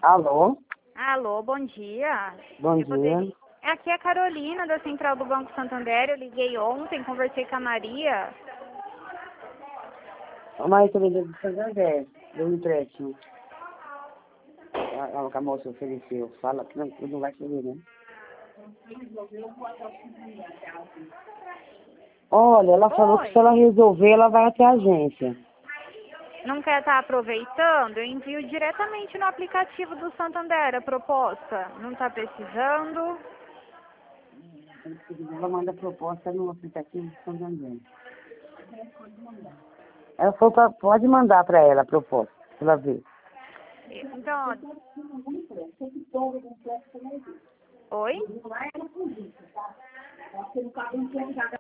Alô? Alô, bom dia. Bom dia. Aqui é a Carolina, da Central do Banco Santander. Eu liguei ontem, conversei com a Maria. A Maria também do Santander, deu um empréstimo. A moça ofereceu. Fala que não vai saber, né? Olha, ela falou que se ela resolver, ela vai até a agência. Não quer estar aproveitando? Eu envio diretamente no aplicativo do Santander a proposta. Não está precisando? Ela manda a proposta no aplicativo do Santander. Ela falou pra, pode mandar para ela a proposta, pra ela ver. Então, oi?